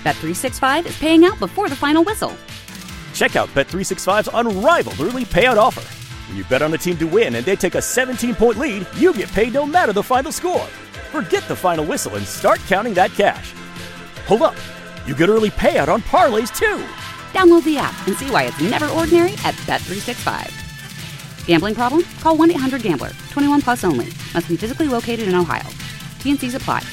Bet365 is paying out before the final whistle. Check out Bet365's unrivaled early payout offer. When you bet on a team to win and they take a 17-point lead, you get paid no matter the final score. Forget the final whistle and start counting that cash. Hold up. You get early payout on parlays, too. Download the app and see why it's never ordinary at Bet365. Gambling problem? Call 1-800-GAMBLER. 21 plus only. Must be physically located in Ohio. T&Cs apply.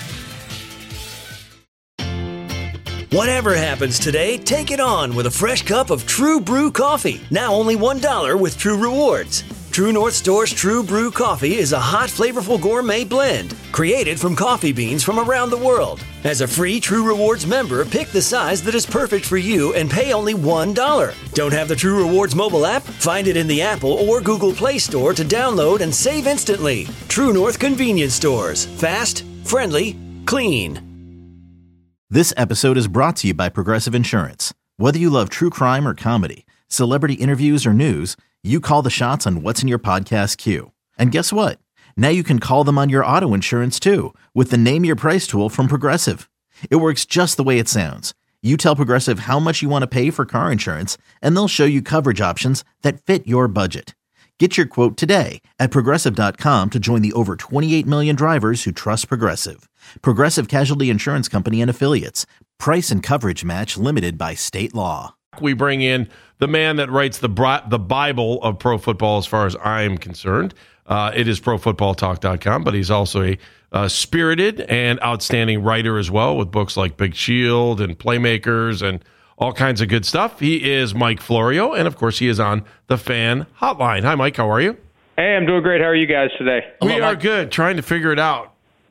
Whatever happens today, take it on with a fresh cup of True Brew coffee. Now only $1 with True Rewards. True North Store's True Brew coffee is a hot, flavorful gourmet blend created from coffee beans from around the world. As a free True Rewards member, pick the size that is perfect for you and pay only $1. Don't have the True Rewards mobile app? Find it in the Apple or Google Play Store to download and save instantly. True North Convenience Stores. Fast, friendly, clean. This episode is brought to you by Progressive Insurance. Whether you love true crime or comedy, celebrity interviews or news, you call the shots on what's in your podcast queue. And guess what? Now you can call them on your auto insurance too with the Name Your Price tool from Progressive. It works just the way it sounds. You tell Progressive how much you want to pay for car insurance, and they'll show you coverage options that fit your budget. Get your quote today at Progressive.com to join the over 28 million drivers who trust Progressive. Progressive Casualty Insurance Company and Affiliates. Price and coverage match limited by state law. We bring in the man that writes the Bible of pro football as far as I'm concerned. It is ProFootballTalk.com, but he's also a spirited and outstanding writer as well with books like Big Shield and Playmakers and all kinds of good stuff. He is Mike Florio, and of course he is on the Fan Hotline. Hi, Mike. How are you? Hey, I'm doing great. How are you guys today? We are good. Trying to figure it out.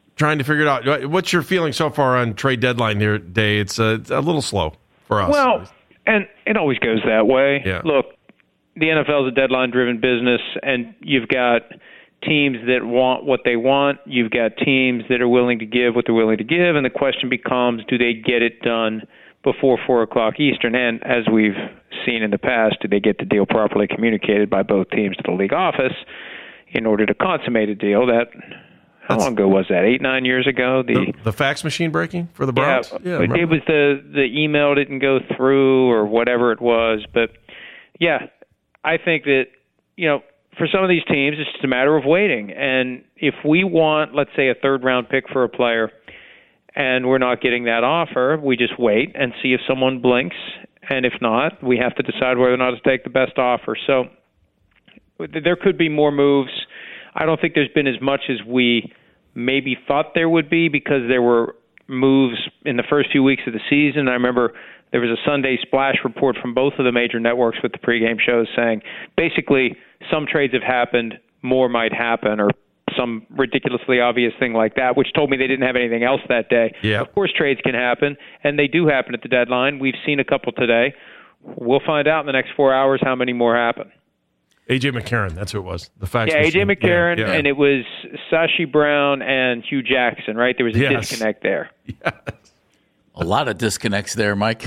What's your feeling so far on trade deadline day? It's a little slow for us. Well, and it always goes that way. Yeah. Look, the NFL is a deadline-driven business, and you've got teams that want what they want. You've got teams that are willing to give what they're willing to give, and the question becomes, do they get it done before 4 o'clock Eastern? And as we've seen in the past, do they get the deal properly communicated by both teams to the league office in order to consummate a deal how long ago was that? 8-9 years ago? The fax machine breaking for the Browns? Yeah, it was the email didn't go through or whatever it was. But, yeah, I think that, for some of these teams, it's just a matter of waiting. And if we want, let's say, a third-round pick for a player and we're not getting that offer, we just wait and see if someone blinks. And if not, we have to decide whether or not to take the best offer. So there could be more moves. I don't think there's been as much as we maybe thought there would be because there were moves in the first few weeks of the season. I remember there was a Sunday splash report from both of the major networks with the pregame shows saying basically some trades have happened, more might happen, or some ridiculously obvious thing like that, which told me they didn't have anything else that day. Yeah. Of course, trades can happen, and they do happen at the deadline. We've seen a couple today. We'll find out in the next 4 hours how many more happen. A.J. McCarron, that's who it was. The fax A.J. machine. McCarron, Yeah. and it was Sashi Brown and Hugh Jackson, right? There was a disconnect there. Yes. A lot of disconnects there, Mike.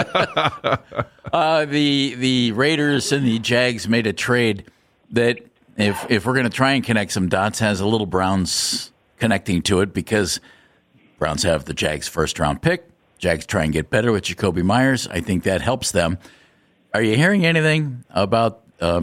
The Raiders and the Jags made a trade that, if we're going to try and connect some dots, has a little Browns connecting to it because Browns have the Jags' first-round pick. Jags try and get better with Jacoby Myers. I think that helps them. Are you hearing anything about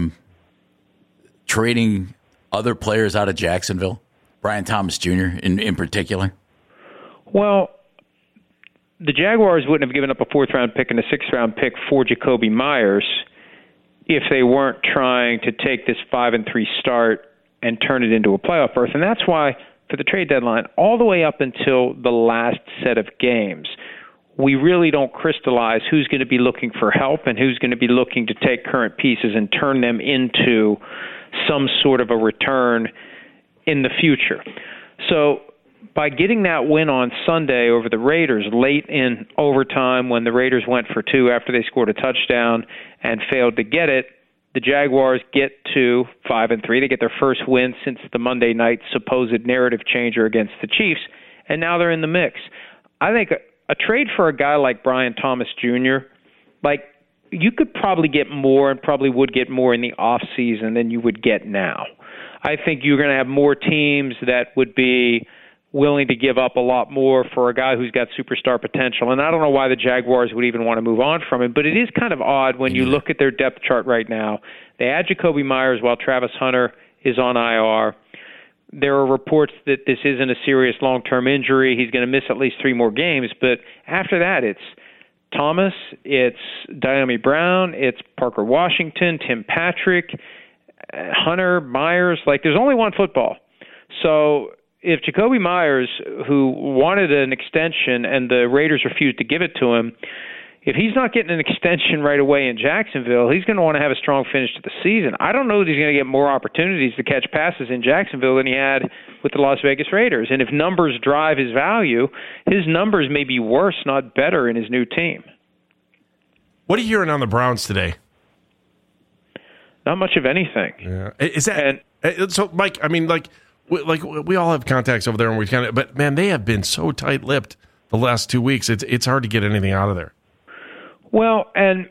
trading other players out of Jacksonville? Brian Thomas Jr. in particular? Well, the Jaguars wouldn't have given up a fourth-round pick and a sixth-round pick for Jacoby Myers if they weren't trying to take this 5-3 start and turn it into a playoff berth. And that's why, for the trade deadline, all the way up until the last set of games, we really don't crystallize who's going to be looking for help and who's going to be looking to take current pieces and turn them into some sort of a return in the future. So by getting that win on Sunday over the Raiders late in overtime when the Raiders went for two after they scored a touchdown and failed to get it, the Jaguars get to 5-3. They get their first win since the Monday night supposed narrative changer against the Chiefs, and now they're in the mix. I think a trade for a guy like Brian Thomas Jr., you could probably get more and probably would get more in the offseason than you would get now. I think you're going to have more teams that would be willing to give up a lot more for a guy who's got superstar potential. And I don't know why the Jaguars would even want to move on from him, but it is kind of odd when you look at their depth chart right now. They add Jakobi Meyers while Travis Hunter is on IR. There are reports that this isn't a serious long-term injury. He's going to miss at least 3 more games. But after that, it's Thomas, it's Dyami Brown, it's Parker Washington, Tim Patrick, Hunter, Myers. Like, there's only one football. So if Jakobi Meyers, who wanted an extension and the Raiders refused to give it to him, if he's not getting an extension right away in Jacksonville, he's going to want to have a strong finish to the season. I don't know that he's going to get more opportunities to catch passes in Jacksonville than he had with the Las Vegas Raiders. And if numbers drive his value, his numbers may be worse, not better, in his new team. What are you hearing on the Browns today? Not much of anything. Yeah. Is that so, Mike? I mean, we all have contacts over there, and but man, they have been so tight-lipped the last 2 weeks. It's hard to get anything out of there. Well, and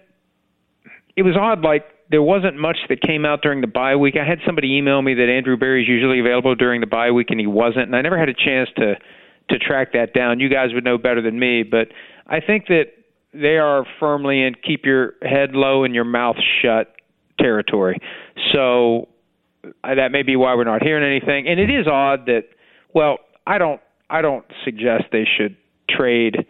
it was odd. Like, there wasn't much that came out during the bye week. I had somebody email me that Andrew Berry is usually available during the bye week, and he wasn't. And I never had a chance to track that down. You guys would know better than me, but I think that they are firmly in keep your head low and your mouth shut territory. So that may be why we're not hearing anything. And it is odd that, well, I don't suggest they should trade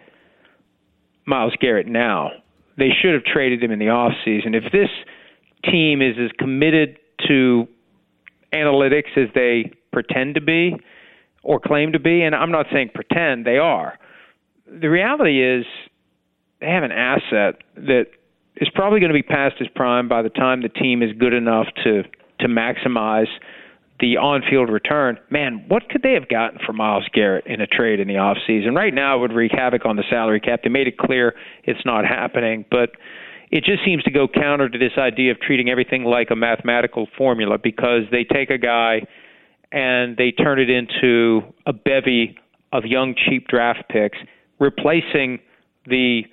Myles Garrett now. They should have traded him in the offseason. If this team is as committed to analytics as they pretend to be or claim to be, and I'm not saying pretend, they are, the reality is they have an asset that is probably going to be past his prime by the time the team is good enough to maximize the on-field return. Man, what could they have gotten for Myles Garrett in a trade in the offseason? Right now, it would wreak havoc on the salary cap. They made it clear it's not happening, but it just seems to go counter to this idea of treating everything like a mathematical formula, because they take a guy and they turn it into a bevy of young, cheap draft picks, replacing the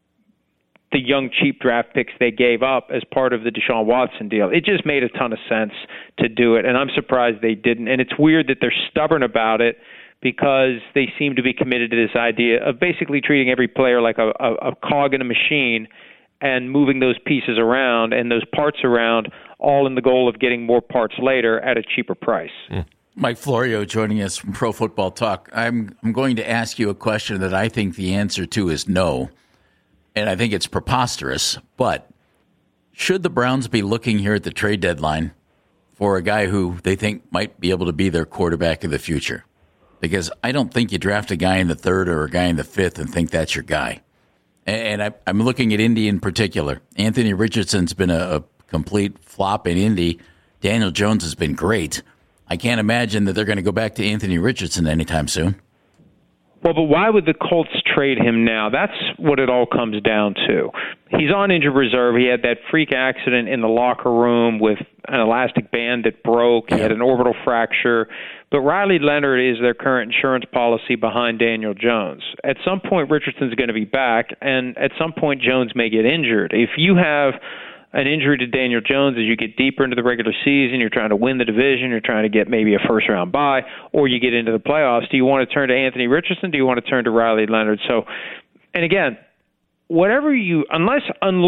young, cheap draft picks they gave up as part of the Deshaun Watson deal. It just made a ton of sense to do it, and I'm surprised they didn't. And it's weird that they're stubborn about it, because they seem to be committed to this idea of basically treating every player like a cog in a machine and moving those pieces around and those parts around, all in the goal of getting more parts later at a cheaper price. Mike Florio joining us from Pro Football Talk. I'm going to ask you a question that I think the answer to is no. And I think it's preposterous, but should the Browns be looking here at the trade deadline for a guy who they think might be able to be their quarterback of the future? Because I don't think you draft a guy in the 3rd or a guy in the 5th and think that's your guy. And I'm looking at Indy in particular. Anthony Richardson's been a complete flop in Indy. Daniel Jones has been great. I can't imagine that they're going to go back to Anthony Richardson anytime soon. Well, but why would the Colts trade him now? That's what it all comes down to. He's on injured reserve. He had that freak accident in the locker room with an elastic band that broke. He had an orbital fracture. But Riley Leonard is their current insurance policy behind Daniel Jones. At some point, Richardson's going to be back, and at some point, Jones may get injured. If you have an injury to Daniel Jones as you get deeper into the regular season, you're trying to win the division, you're trying to get maybe a first-round bye, or you get into the playoffs, do you want to turn to Anthony Richardson? Do you want to turn to Riley Leonard? So, and again, whatever you, unless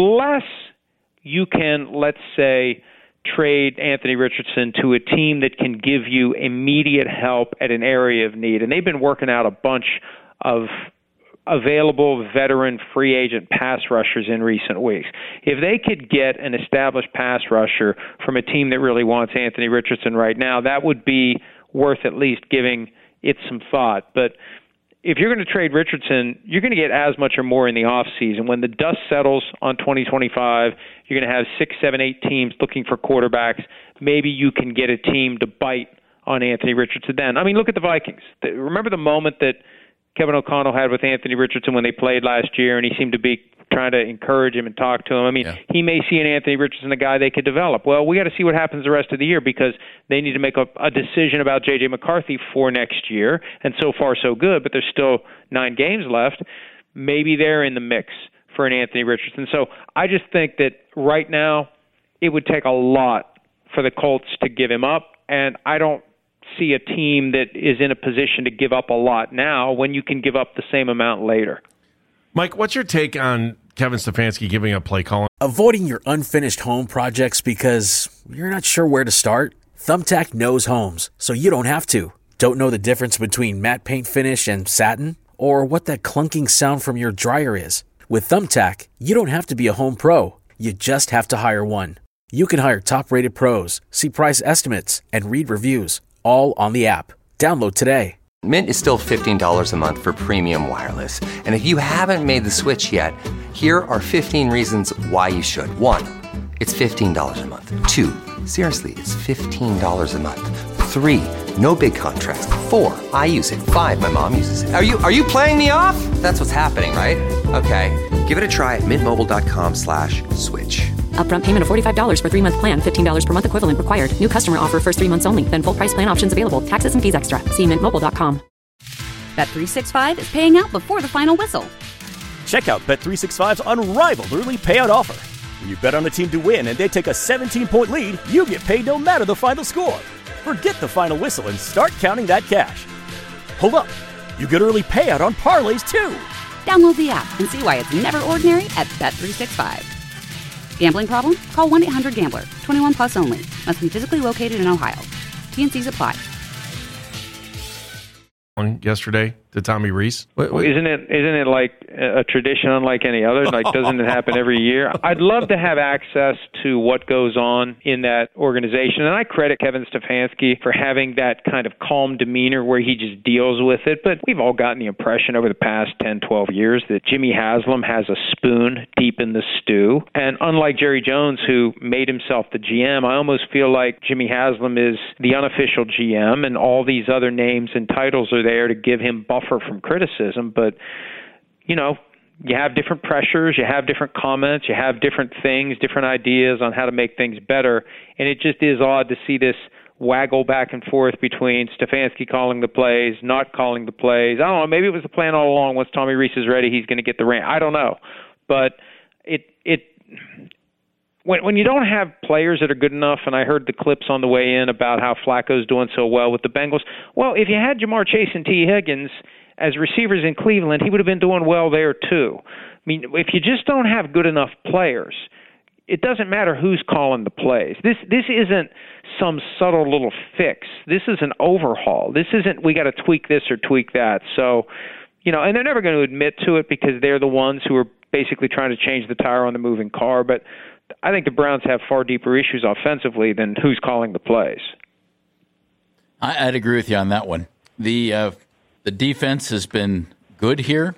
you can, let's say, trade Anthony Richardson to a team that can give you immediate help at an area of need, and they've been working out a bunch of available veteran free agent pass rushers in recent weeks. If they could get an established pass rusher from a team that really wants Anthony Richardson right now, that would be worth at least giving it some thought. But if you're going to trade Richardson, you're going to get as much or more in the offseason. When the dust settles on 2025, you're going to have 6, 7, 8 teams looking for quarterbacks. Maybe you can get a team to bite on Anthony Richardson then. I mean, look at the Vikings. Remember the moment that Kevin O'Connell had with Anthony Richardson when they played last year, and he seemed to be trying to encourage him and talk to him. I mean, he may see in Anthony Richardson a guy they could develop. Well, we got to see what happens the rest of the year, because they need to make a decision about J.J. McCarthy for next year, and so far so good, but there's still 9 games left. Maybe they're in the mix for an Anthony Richardson. So I just think that right now it would take a lot for the Colts to give him up, and I don't see a team that is in a position to give up a lot now when you can give up the same amount later. Mike, what's your take on Kevin Stefanski giving up play calling? Avoiding your unfinished home projects because you're not sure where to start? Thumbtack knows homes, so you don't have to. Don't know the difference between matte paint finish and satin? Or what that clunking sound from your dryer is? With Thumbtack, you don't have to be a home pro. You just have to hire one. You can hire top-rated pros, see price estimates, and read reviews, all on the app. Download today. Mint is still $15 a month for premium wireless. And if you haven't made the switch yet, here are 15 reasons why you should. 1, it's $15 a month. 2, seriously, it's $15 a month. 3, no big contrast. 4, I use it. 5, my mom uses it. Are you playing me off? That's what's happening, right? Okay, give it a try at mintmobile.com/switch. Upfront payment of $45 for 3-month plan, $15 per month equivalent required. New customer offer first 3 months only. Then full price plan options available. Taxes and fees extra. See mintmobile.com. Bet365 is paying out before the final whistle. Check out Bet365's unrivaled early payout offer. When you bet on a team to win and they take a 17-point lead, you get paid no matter the final score. Forget the final whistle and start counting that cash. Hold up. You get early payout on parlays too. Download the app and see why it's never ordinary at Bet365. Gambling problem? Call 1-800-GAMBLER. 21 plus only. Must be physically located in Ohio. T&Cs apply. Yesterday to Tommy Rees. Well, isn't it like a tradition unlike any other? Like, doesn't it happen every year? I'd love to have access to what goes on in that organization, and I credit Kevin Stefanski for having that kind of calm demeanor where he just deals with it. But we've all gotten the impression over the past 10, 12 years that Jimmy Haslam has a spoon deep in the stew. And unlike Jerry Jones, who made himself the GM, I almost feel like Jimmy Haslam is the unofficial GM, and all these other names and titles are there to give him buffer from criticism. But, you know, you have different pressures, you have different comments, you have different things, different ideas on how to make things better. And it just is odd to see this waggle back and forth between Stefanski calling the plays, not calling the plays. I don't know, maybe it was the plan all along. Once Tommy Rees is ready, he's going to get the reign. I don't know. But when you don't have players that are good enough, and I heard the clips on the way in about how Flacco's doing so well with the Bengals, well, if you had Jamar Chase and T. Higgins as receivers in Cleveland, he would have been doing well there too. I mean, if you just don't have good enough players, it doesn't matter who's calling the plays. This isn't some subtle little fix. This is an overhaul. This isn't we got to tweak this or tweak that. So, you know, and they're never going to admit to it because they're the ones who are basically trying to change the tire on the moving car. But I think the Browns have far deeper issues offensively than who's calling the plays. I'd agree with you on that one. The defense has been good here.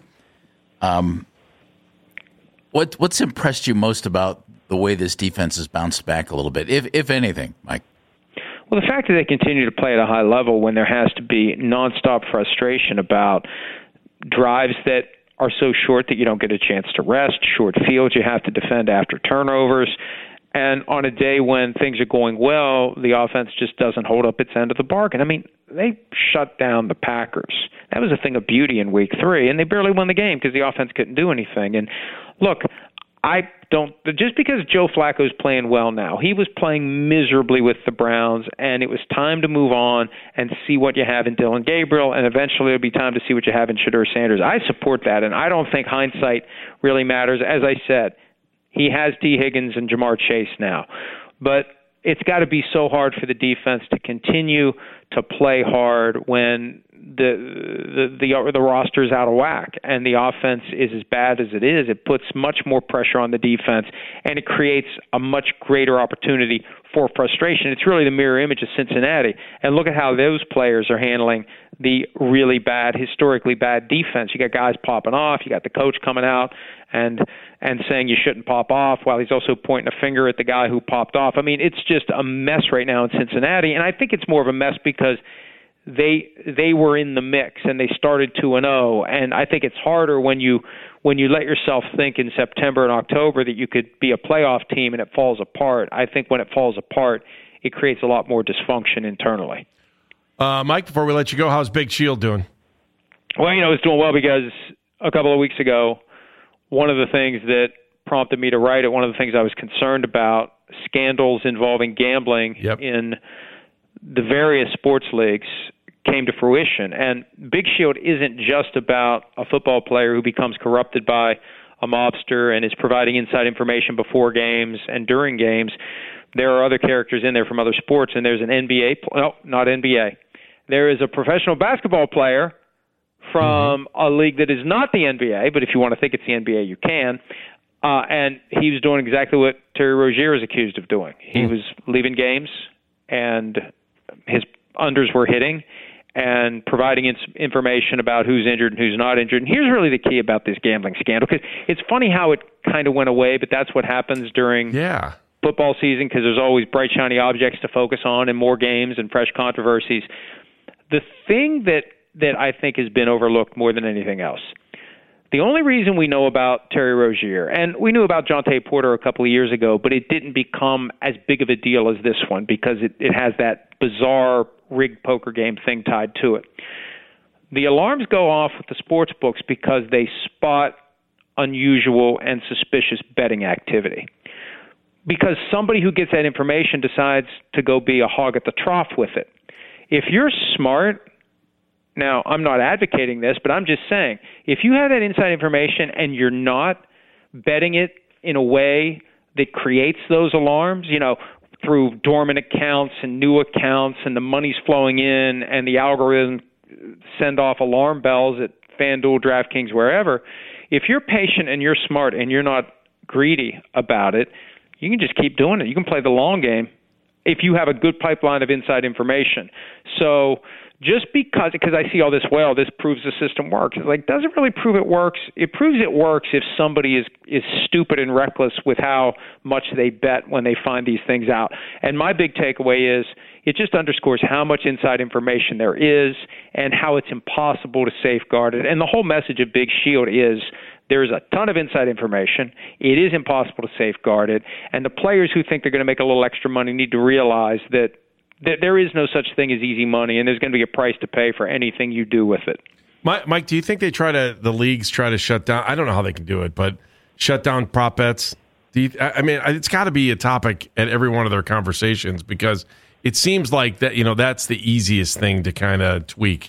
What's impressed you most about the way this defense has bounced back a little bit, if anything, Mike? Well, the fact that they continue to play at a high level when there has to be nonstop frustration about drives that are so short that you don't get a chance to rest, short fields you have to defend after turnovers, and on a day when things are going well, the offense just doesn't hold up its end of the bargain. I mean, they shut down the Packers. That was a thing of beauty in Week 3, and they barely won the game because the offense couldn't do anything. And look, just because Joe Flacco's playing well now, he was playing miserably with the Browns, and it was time to move on and see what you have in Dylan Gabriel, and eventually it'll be time to see what you have in Shedeur Sanders. I support that, and I don't think hindsight really matters. As I said, he has T. Higgins and Jamar Chase now, but it's got to be so hard for the defense to continue to play hard when the roster is out of whack and the offense is as bad as it is. It puts much more pressure on the defense, and it creates a much greater opportunity for frustration. It's really the mirror image of Cincinnati. And look at how those players are handling the really bad, historically bad defense. You got guys popping off. You got the coach coming out and saying you shouldn't pop off while he's also pointing a finger at the guy who popped off. I mean, it's just a mess right now in Cincinnati, and I think it's more of a mess because they were in the mix and they started 2-0, and I think it's harder when you let yourself think in September and October that you could be a playoff team and it falls apart. I think when it falls apart, it creates a lot more dysfunction internally. Mike, before we let you go, how's Big Shield doing? Well, it's doing well because a couple of weeks ago, one of the things that prompted me to write it, one of the things I was concerned about, scandals involving gambling in the various sports leagues came to fruition. And Big Shield isn't just about a football player who becomes corrupted by a mobster and is providing inside information before games and during games. There are other characters in there from other sports, and there's an not NBA. There is a professional basketball player from a league that is not the NBA, but if you want to think it's the NBA, you can. And he was doing exactly what Terry Rozier is accused of doing. He was leaving games, and his unders were hitting, and providing information about who's injured and who's not injured. And here's really the key about this gambling scandal, because it's funny how it kind of went away, but that's what happens during football season, because there's always bright, shiny objects to focus on and more games and fresh controversies. The thing that I think has been overlooked more than anything else, the only reason we know about Terry Rozier, and we knew about Jontay Porter a couple of years ago, but it didn't become as big of a deal as this one because it has that bizarre rigged poker game thing tied to it. The alarms go off with the sports books because they spot unusual and suspicious betting activity. Because somebody who gets that information decides to go be a hog at the trough with it. If you're smart, now I'm not advocating this, but I'm just saying, if you have that inside information and you're not betting it in a way that creates those alarms, through dormant accounts and new accounts and the money's flowing in and the algorithm send off alarm bells at FanDuel, DraftKings, wherever, if you're patient and you're smart and you're not greedy about it, you can just keep doing it. You can play the long game if you have a good pipeline of inside information. So just because I see all this, this proves the system works. It's like, does it really prove it works? It proves it works if somebody is stupid and reckless with how much they bet when they find these things out. And my big takeaway is it just underscores how much inside information there is and how it's impossible to safeguard it. And the whole message of Big Shield is there's a ton of inside information. It is impossible to safeguard it. And the players who think they're going to make a little extra money need to realize that there is no such thing as easy money, and there's going to be a price to pay for anything you do with it. Mike, do you think the leagues try to shut down? I don't know how they can do it, but shut down prop bets? It's got to be a topic at every one of their conversations because it seems like that that's the easiest thing to kind of tweak.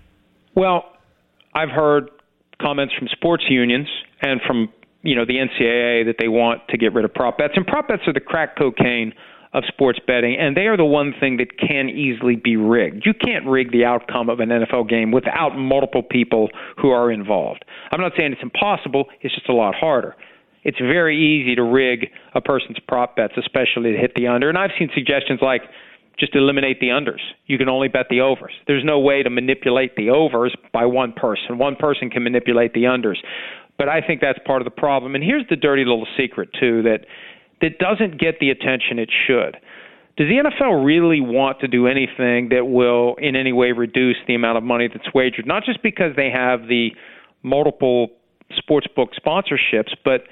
Well, I've heard comments from sports unions and from the NCAA that they want to get rid of prop bets, and prop bets are the crack cocaine of sports betting, and they are the one thing that can easily be rigged. You can't rig the outcome of an NFL game without multiple people who are involved. I'm not saying it's impossible, it's just a lot harder. It's very easy to rig a person's prop bets, especially to hit the under, and I've seen suggestions like just eliminate the unders. You can only bet the overs. There's no way to manipulate the overs by one person. One person can manipulate the unders. But I think that's part of the problem. And here's the dirty little secret, too, that doesn't get the attention it should. Does the NFL really want to do anything that will in any way reduce the amount of money that's wagered? Not just because they have the multiple sportsbook sponsorships, but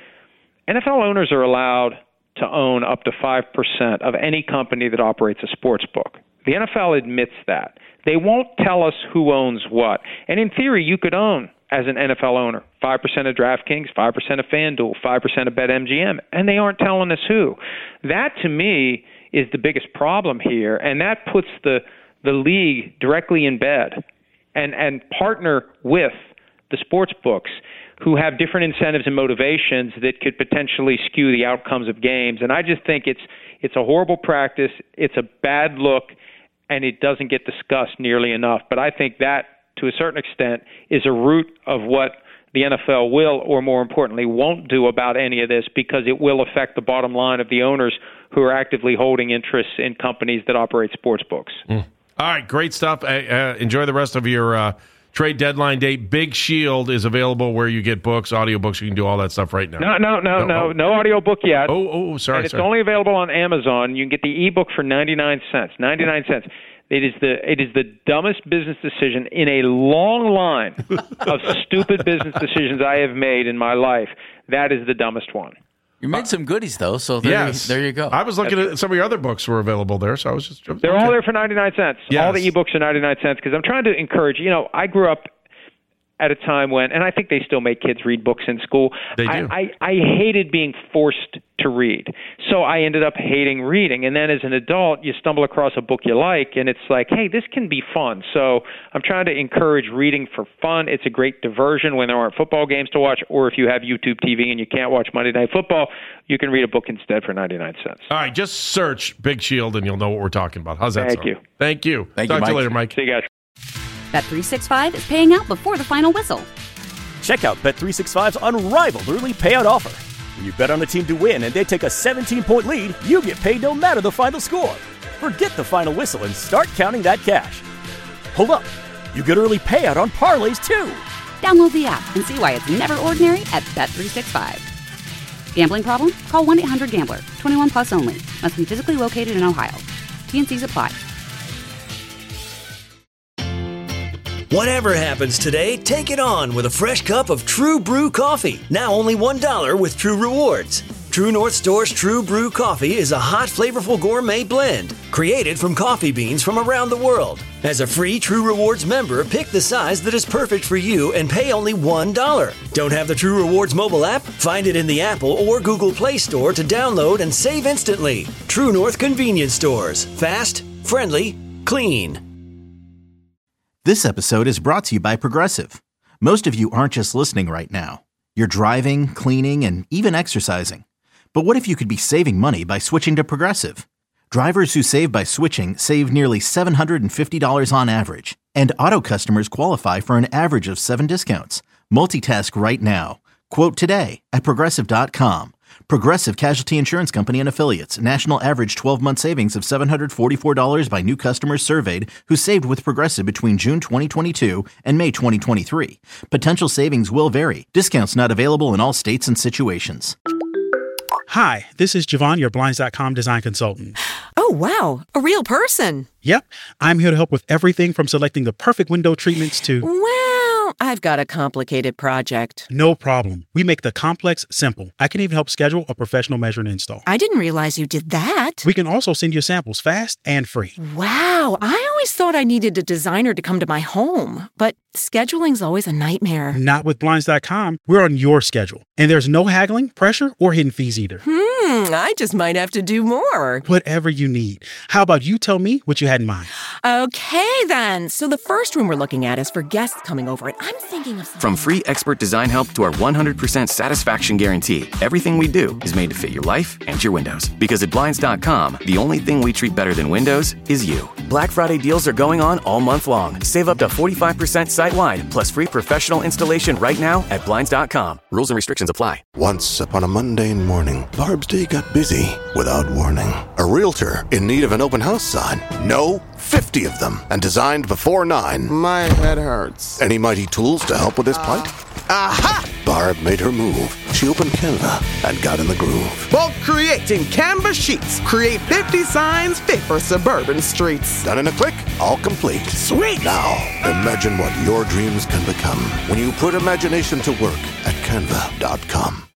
NFL owners are allowed to own up to 5% of any company that operates a sports book. The NFL admits that. They won't tell us who owns what. And in theory, you could own, as an NFL owner, 5% of DraftKings, 5% of FanDuel, 5% of BetMGM, and they aren't telling us who. That, to me, is the biggest problem here, and that puts the league directly in bed and partner with the sports books who have different incentives and motivations that could potentially skew the outcomes of games. And I just think it's a horrible practice, it's a bad look, and it doesn't get discussed nearly enough. But I think that, to a certain extent, is a root of what the NFL will, or more importantly, won't do about any of this, because it will affect the bottom line of the owners who are actively holding interests in companies that operate sports books. All right, great stuff. Enjoy the rest of your trade deadline date. Big Shield is available where you get books, audiobooks. You can do all that stuff right now. No audiobook yet. Sorry. And it's only available on Amazon. You can get the ebook for 99 cents. 99 cents. It is the dumbest business decision in a long line of stupid business decisions I have made in my life. That is the dumbest one. You made some goodies, though, so there you go. I was looking at some of your other books were available there, so I was just... They're all there for 99 cents. Yes. All the ebooks are 99 cents, because I'm trying to encourage... I grew up at a time when, and I think they still make kids read books in school. They do. I hated being forced to read. So I ended up hating reading. And then as an adult, you stumble across a book you like, and it's like, hey, this can be fun. So I'm trying to encourage reading for fun. It's a great diversion when there aren't football games to watch, or if you have YouTube TV and you can't watch Monday Night Football, you can read a book instead for 99 cents. All right, just search Big Shield and you'll know what we're talking about. How's that Thank sound? you. Thank you. Thank you, Talk to you Mike. later, Mike. See you guys. Bet365 is paying out before the final whistle. Check out Bet365's unrivaled early payout offer. When you bet on a team to win and they take a 17-point lead, you get paid no matter the final score. Forget the final whistle and start counting that cash. Hold up. You get early payout on parlays, too. Download the app and see why it's never ordinary at Bet365. Gambling problem? Call 1-800-GAMBLER. 21 plus only. Must be physically located in Ohio. T&Cs apply. Whatever happens today, take it on with a fresh cup of True Brew coffee. Now only $1 with True Rewards. True North Store's True Brew coffee is a hot, flavorful gourmet blend created from coffee beans from around the world. As a free True Rewards member, pick the size that is perfect for you and pay only $1. Don't have the True Rewards mobile app? Find it in the Apple or Google Play Store to download and save instantly. True North Convenience Stores. Fast, friendly, clean. This episode is brought to you by Progressive. Most of you aren't just listening right now. You're driving, cleaning, and even exercising. But what if you could be saving money by switching to Progressive? Drivers who save by switching save nearly $750 on average. And auto customers qualify for an average of 7 discounts. Multitask right now. Quote today at Progressive.com. Progressive Casualty Insurance Company and Affiliates. National average 12-month savings of $744 by new customers surveyed who saved with Progressive between June 2022 and May 2023. Potential savings will vary. Discounts not available in all states and situations. Hi, this is Javon, your Blinds.com design consultant. Oh, wow. A real person. Yep. I'm here to help with everything from selecting the perfect window treatments to... Well, I've got a complicated project. No problem. We make the complex simple. I can even help schedule a professional measure and install. I didn't realize you did that. We can also send you samples fast and free. Wow. I always thought I needed a designer to come to my home, but scheduling's always a nightmare. Not with Blinds.com. We're on your schedule. And there's no haggling, pressure, or hidden fees either. I just might have to do more. Whatever you need. How about you tell me what you had in mind? Okay, then. So the first room we're looking at is for guests coming over, and I'm thinking of something. From free expert design help to our 100% satisfaction guarantee, everything we do is made to fit your life and your windows. Because at Blinds.com, the only thing we treat better than windows is you. Black Friday deals are going on all month long. Save up to 45% site-wide, plus free professional installation right now at Blinds.com. Rules and restrictions apply. Once upon a mundane morning, Barb's day got busy without warning. A realtor in need of an open house sign. No, 50 of them, and designed before 9. My head hurts. Any mighty tools to help with this plight? Aha! Barb made her move. She opened Canva and got in the groove. Bulk creating Canva sheets. Create 50 signs fit for suburban streets. Done in a click, all complete. Sweet! Now, imagine what your dreams can become when you put imagination to work at Canva.com.